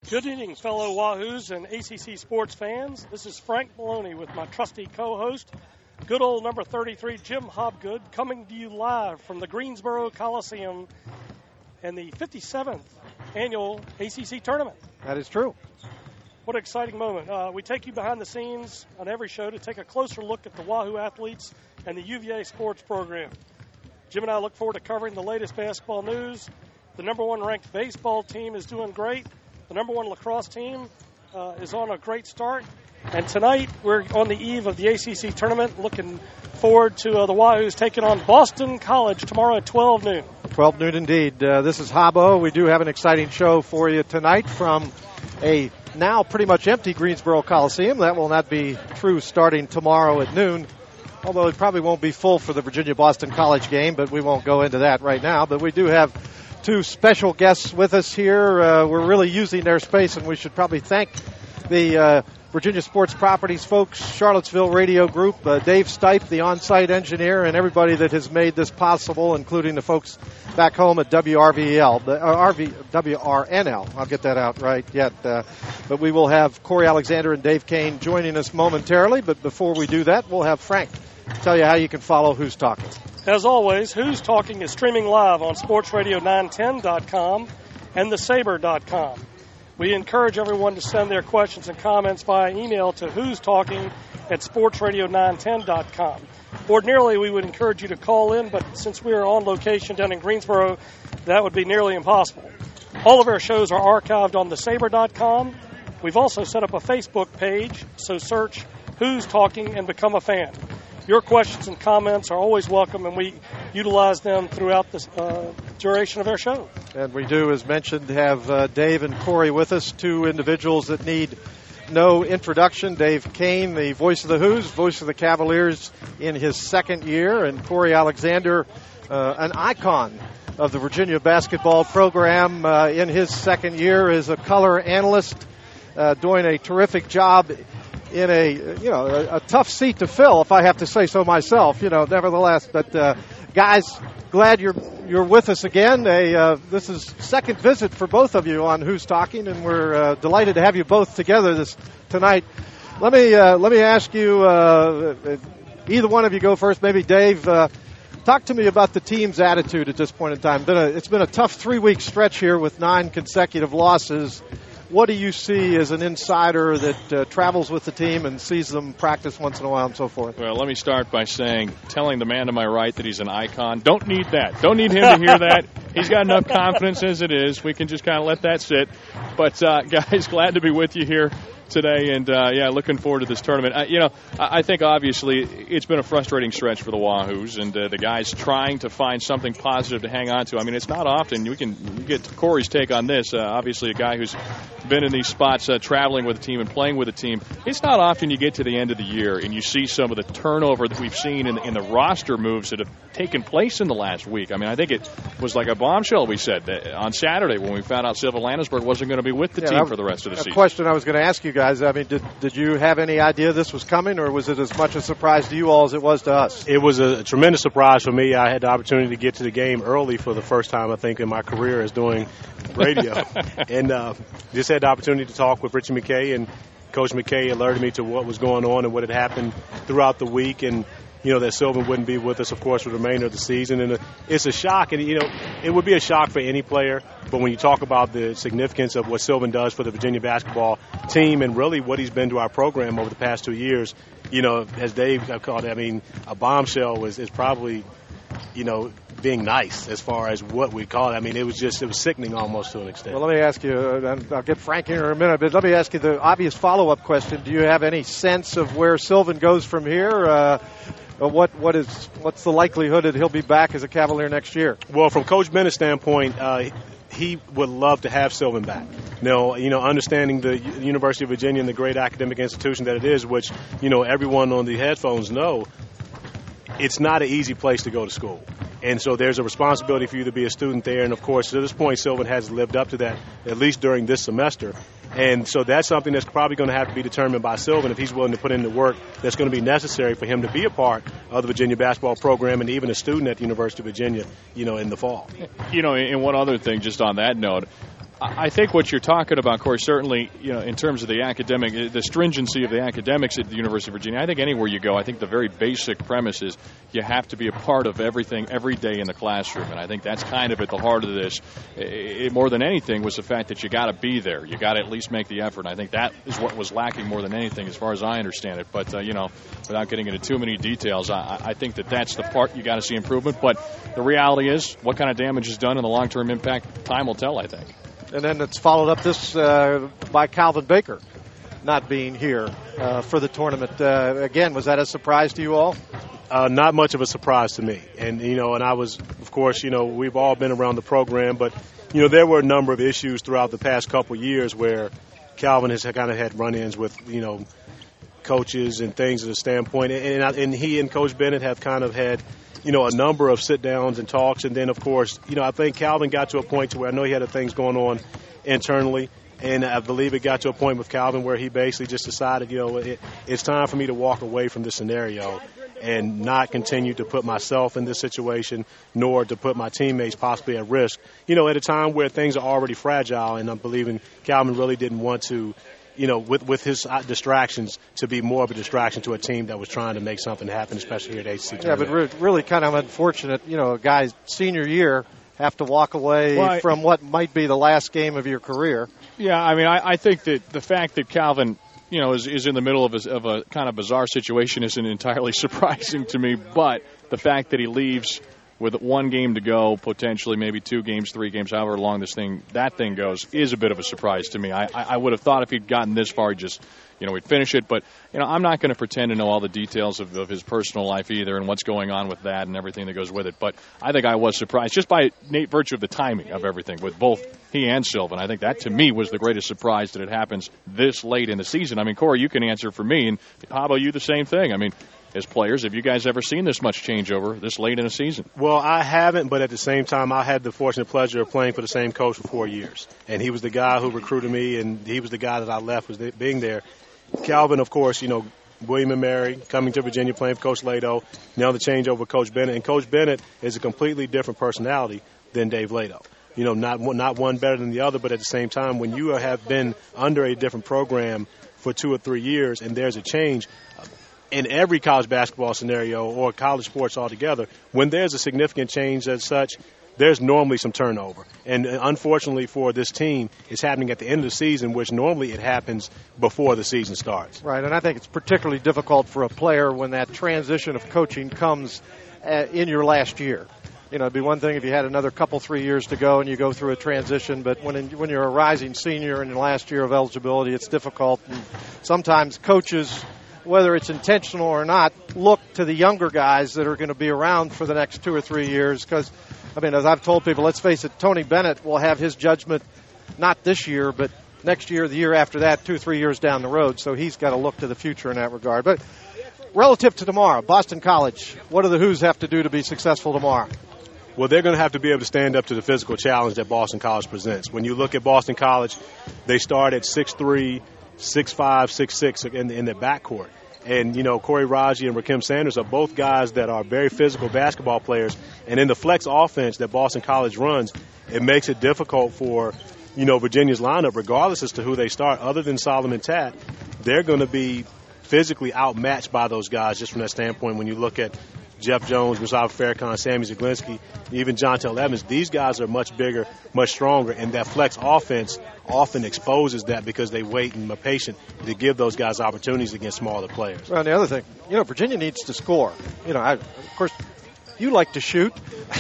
Good evening, fellow Wahoos and ACC sports fans. This is Frank Maloney with my trusty co-host, good old number 33, Jim Hobgood, coming to you live from the Greensboro Coliseum and the 57th annual ACC tournament. That is true. What an exciting moment. We take you behind the scenes on every show to take a closer look at the Wahoo athletes and the UVA sports program. Jim and I look forward to covering the latest basketball news. The number one ranked baseball team is doing great. The number one lacrosse team is on a great start. And tonight we're on the eve of the ACC tournament, looking forward to the Wahoos taking on Boston College tomorrow at 12 noon. 12 noon indeed. This is Habbo. We do have an exciting show for you tonight from a now pretty much empty Greensboro Coliseum. That will not be true starting tomorrow at noon, although it probably won't be full for the Virginia-Boston College game, but we won't go into that right now. But we do have two special guests with us here. We're really using their space, and we should probably thank the Virginia Sports Properties folks, Charlottesville Radio Group, Dave Stipe, the on-site engineer, and everybody that has made this possible, including the folks back home at WRNL. I'll get that out right yet. But we will have Corey Alexander and Dave Kane joining us momentarily. But before we do that, we'll have Frank tell you how you can follow Who's Talking. As always, Who's Talking is streaming live on sportsradio910.com and thesaber.com. We encourage everyone to send their questions and comments via email to who's talking at sportsradio910.com. Ordinarily, we would encourage you to call in, but since we are on location down in Greensboro, that would be nearly impossible. All of our shows are archived on thesaber.com. We've also set up a Facebook page, so search Who's Talking and become a fan. Your questions and comments are always welcome, and we utilize them throughout the duration of our show. And we do, as mentioned, have Dave and Corey with us, two individuals that need no introduction. Dave Kane, the voice of the Who's, voice of the Cavaliers in his second year, and Corey Alexander, an icon of the Virginia basketball program in his second year as a color analyst, doing a terrific job in a tough seat to fill, if I have to say so myself, nevertheless. But guys, glad you're with us again. This is second visit for both of you on Who's Talking, and we're delighted to have you both together tonight. Let me ask you, either one of you go first. Maybe Dave. Talk to me about the team's attitude at this point in time. It's been a tough 3-week stretch here with 9 consecutive losses. What do you see as an insider that travels with the team and sees them practice once in a while and so forth? Well, let me start by telling the man to my right that he's an icon. Don't need that. Don't need him to hear that. He's got enough confidence as it is. We can just kind of let that sit. But, guys, glad to be with you here today, and looking forward to this tournament. I think obviously it's been a frustrating stretch for the Wahoos, and the guys trying to find something positive to hang on to. I mean, it's not often you get Corey's take on this. Obviously, a guy who's been in these spots, traveling with a team and playing with a team. It's not often you get to the end of the year and you see some of the turnover that we've seen in the roster moves that have taken place in the last week. I mean, I think it was like a bombshell. We said on Saturday when we found out Sylvan Landisburg wasn't going to be with the team for the rest of the season. A question I was going to ask you guys. I mean, did you have any idea this was coming, or was it as much a surprise to you all as it was to us? It was a tremendous surprise for me. I had the opportunity to get to the game early for the first time, I think, in my career as doing radio. And just had the opportunity to talk with Richie McKay, and Coach McKay alerted me to what was going on and what had happened throughout the week, and that Sylvan wouldn't be with us, of course, for the remainder of the season. And it's a shock, and, it would be a shock for any player. But when you talk about the significance of what Sylvan does for the Virginia basketball team and really what he's been to our program over the past 2 years, as Dave called it, I mean, a bombshell is probably, being nice as far as what we call it. I mean, it was sickening almost to an extent. Well, let me ask you, and I'll get Frank here in a minute, but let me ask you the obvious follow-up question. Do you have any sense of where Sylvan goes from here? What's the likelihood that he'll be back as a Cavalier next year? Well, from Coach Bennett's standpoint, he would love to have Sylvan back. Understanding the University of Virginia and the great academic institution that it is, which, everyone on the headphones know, it's not an easy place to go to school. And so there's a responsibility for you to be a student there. And, of course, to this point, Sylvan has lived up to that, at least during this semester. And so that's something that's probably going to have to be determined by Sylvan if he's willing to put in the work that's going to be necessary for him to be a part of the Virginia basketball program and even a student at the University of Virginia, in the fall. And one other thing just on that note, I think what you're talking about, Corey, certainly, in terms of the stringency of the academics at the University of Virginia, I think anywhere you go, I think the very basic premise is you have to be a part of everything every day in the classroom. And I think that's kind of at the heart of this. More than anything was the fact that you got to be there. You got to at least make the effort. And I think that is what was lacking more than anything as far as I understand it. But, without getting into too many details, I think that's the part you got to see improvement. But the reality is what kind of damage is done and the long-term impact, time will tell, I think. And then it's followed up this by Calvin Baker not being here for the tournament. Again, was that a surprise to you all? Not much of a surprise to me. And, and I was, of course, we've all been around the program, but, there were a number of issues throughout the past couple of years where Calvin has kind of had run-ins with, coaches and things at a standpoint. And he and Coach Bennett have kind of had, a number of sit-downs and talks. And then, of course, I think Calvin got to a point to where I know he had things going on internally. And I believe it got to a point with Calvin where he basically just decided, it's time for me to walk away from this scenario and not continue to put myself in this situation, nor to put my teammates possibly at risk, at a time where things are already fragile. And I'm believing Calvin really didn't want to, with his distractions, to be more of a distraction to a team that was trying to make something happen, especially here at ACC. Yeah, but really kind of unfortunate, a guy's senior year have to walk away from what might be the last game of your career. Yeah, I mean, I think that the fact that Calvin, is in the middle of a kind of bizarre situation isn't entirely surprising to me, but the fact that he leaves with one game to go, potentially maybe 2 games, 3 games, however long that thing goes, is a bit of a surprise to me. I would have thought if he'd gotten this far, he'd finish it. But, I'm not going to pretend to know all the details of his personal life either and what's going on with that and everything that goes with it. But I think I was surprised just by virtue of the timing of everything with both he and Sylvan. I think that, to me, was the greatest surprise that it happens this late in the season. I mean, Corey, you can answer for me, and how about you, the same thing? I mean, as players, have you guys ever seen this much changeover this late in a season? Well, I haven't, but at the same time, I had the fortunate pleasure of playing for the same coach for 4 years. And he was the guy who recruited me, and he was the guy that I left was being there. Calvin, of course, William and Mary coming to Virginia, playing for Coach Lado. Now the changeover with Coach Bennett. And Coach Bennett is a completely different personality than Dave Lado. Not one better than the other, but at the same time, when you have been under a different program for 2 or 3 years and there's a change, in every college basketball scenario or college sports altogether, when there's a significant change as such, there's normally some turnover. And unfortunately for this team, it's happening at the end of the season, which normally it happens before the season starts. Right, and I think it's particularly difficult for a player when that transition of coaching comes in your last year. It'd be one thing if you had another 3 years to go and you go through a transition, but when you're a rising senior in your last year of eligibility, it's difficult. And sometimes coaches, whether it's intentional or not, look to the younger guys that are going to be around for the next 2 or 3 years because, as I've told people, let's face it, Tony Bennett will have his judgment not this year, but next year, the year after that, 2 or 3 years down the road. So he's got to look to the future in that regard. But relative to tomorrow, Boston College, what do the Hoos have to do to be successful tomorrow? Well, they're going to have to be able to stand up to the physical challenge that Boston College presents. When you look at Boston College, they start at 6'3", 6'5", 6'6" in their backcourt. And, Corey Raji and Rakim Sanders are both guys that are very physical basketball players. And in the flex offense that Boston College runs, it makes it difficult for, Virginia's lineup, regardless as to who they start, other than Solomon Tat, they're going to be physically outmatched by those guys just from that standpoint. When you look at Jeff Jones, Mustafa Farrakhan, Sammy Zaglinski, even Jontel Evans, these guys are much bigger, much stronger, and that flex offense often exposes that because they wait and are patient to give those guys opportunities against smaller players. Well, and the other thing, Virginia needs to score. Of course, you like to shoot.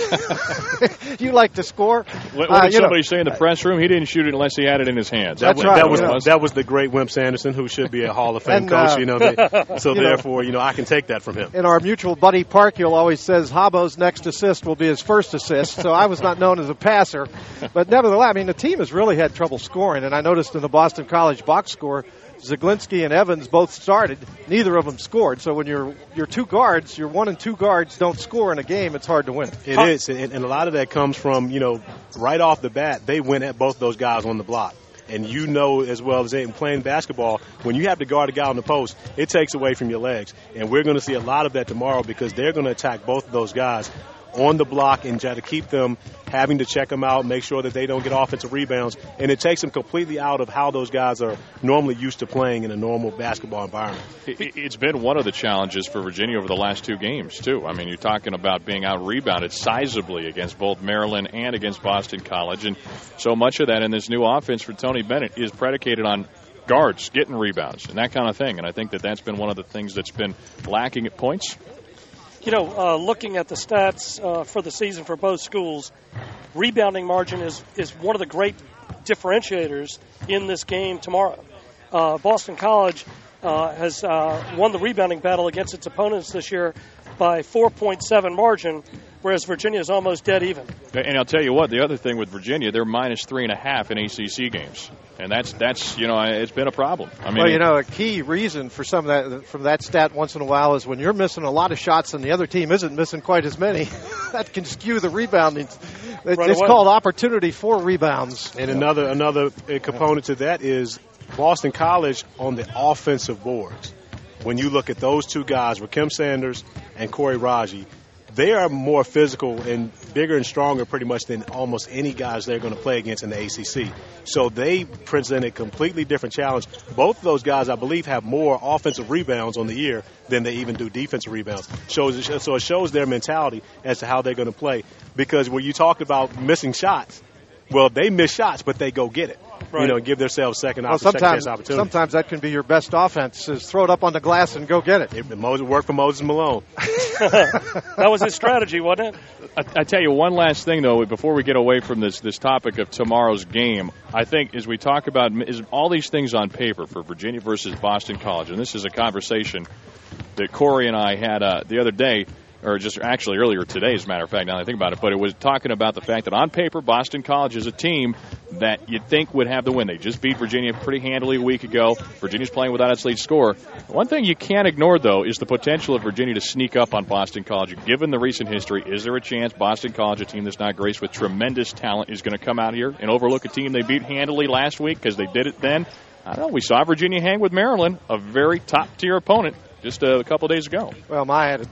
You like to score. What did somebody say in the press room? He didn't shoot it unless he had it in his hands. That's right. That was the great Wimp Sanderson, who should be a Hall of Fame coach. Therefore, I can take that from him. In our mutual buddy Parkhill always says Habo's next assist will be his first assist. So I was not known as a passer, but nevertheless, the team has really had trouble scoring. And I noticed in the Boston College box score, Zaglinski and Evans both started. Neither of them scored. So when your 2 guards, your 1 and 2 guards don't score in a game, it's hard to win. It is, and a lot of that comes from, right off the bat, they went at both those guys on the block. And as well as in playing basketball, when you have to guard a guy on the post, it takes away from your legs. And we're going to see a lot of that tomorrow because they're going to attack both of those guys on the block and try to keep them having to check them out, make sure that they don't get offensive rebounds. And it takes them completely out of how those guys are normally used to playing in a normal basketball environment. It's been one of the challenges for Virginia over the last two games, too. I mean, you're talking about being out-rebounded sizably against both Maryland and against Boston College. And so much of that in this new offense for Tony Bennett is predicated on guards getting rebounds and that kind of thing. And I think that that's been one of the things that's been lacking at points. You know, looking at the stats for the season for both schools, rebounding margin is one of the great differentiators in this game tomorrow. Boston College has won the rebounding battle against its opponents this year by 4.7 margin, whereas Virginia is almost dead even. And I'll tell you what, the other thing with Virginia, they're minus 3.5 in ACC games. And that's it's been a problem. I mean, a key reason for some of that from that stat once in a while is when you're missing a lot of shots and the other team isn't missing quite as many, that can skew the rebounding. It's called opportunity for rebounds. And another component to that is Boston College on the offensive boards. When you look at those two guys, Rakim Sanders and Corey Raji, they are more physical and bigger and stronger pretty much than almost any guys they're going to play against in the ACC. So they present a completely different challenge. Both of those guys, I believe, have more offensive rebounds on the year than they even do defensive rebounds. So it shows their mentality as to how they're going to play. Because when you talked about missing shots, well, they miss shots, but they go get it. Right. Give themselves second chance opportunity. Sometimes that can be your best offense, is throw it up on the glass and go get it. It worked for Moses Malone. That was his strategy, wasn't it? I tell you one last thing, though, before we get away from this topic of tomorrow's game. I think as we talk about all these things on paper for Virginia versus Boston College, and this is a conversation that Corey and I had the other day, or just actually earlier today, as a matter of fact, now that I think about it, but it was talking about the fact that on paper, Boston College is a team that you'd think would have the win. They just beat Virginia pretty handily a week ago. Virginia's playing without its lead scorer. One thing you can't ignore, though, is the potential of Virginia to sneak up on Boston College. Given the recent history, is there a chance Boston College, a team that's not graced with tremendous talent, is going to come out here and overlook a team they beat handily last week because they did it then? I don't know. We saw Virginia hang with Maryland, a very top-tier opponent, just a couple of days ago. Well,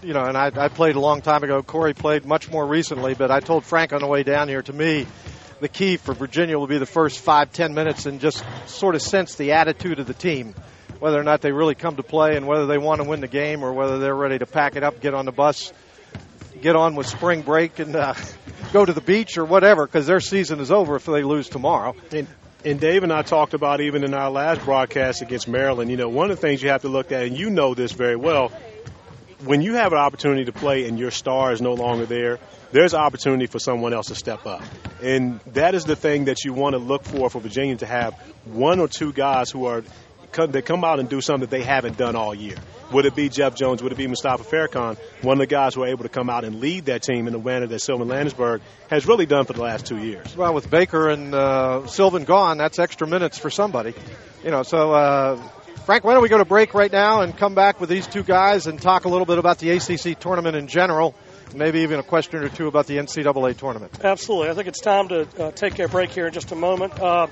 I played a long time ago. Corey played much more recently, but I told Frank on the way down here, to me, the key for Virginia will be the first 5-10 minutes and just sort of sense the attitude of the team, whether or not they really come to play and whether they want to win the game or whether they're ready to pack it up, get on the bus, get on with spring break and go to the beach or whatever, because their season is over if they lose tomorrow. And Dave and I talked about even in our last broadcast against Maryland, one of the things you have to look at, and you know this very well, when you have an opportunity to play and your star is no longer there, there's an opportunity for someone else to step up. And that is the thing that you want to look for Virginia, to have one or two guys that come out and do something that they haven't done all year. Would it be Jeff Jones? Would it be Mustafa Farrakhan? One of the guys who are able to come out and lead that team in the manner that Sylvan Landesberg has really done for the last 2 years. Well, with Baker and Sylvan gone, that's extra minutes for somebody. So Frank, why don't we go to break right now and come back with these two guys and talk a little bit about the ACC tournament in general, maybe even a question or two about the NCAA tournament. Absolutely. I think it's time to take a break here in just a moment.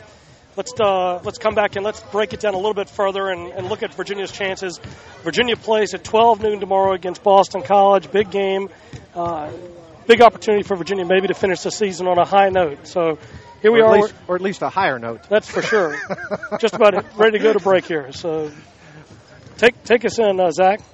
Let's come back and let's break it down a little bit further and look at Virginia's chances. Virginia plays at 12 noon tomorrow against Boston College. Big game. Big opportunity for Virginia maybe to finish the season on a high note. So here we are. Or at least a higher note. That's for sure. Just about ready to go to break here. So take us in, Zach.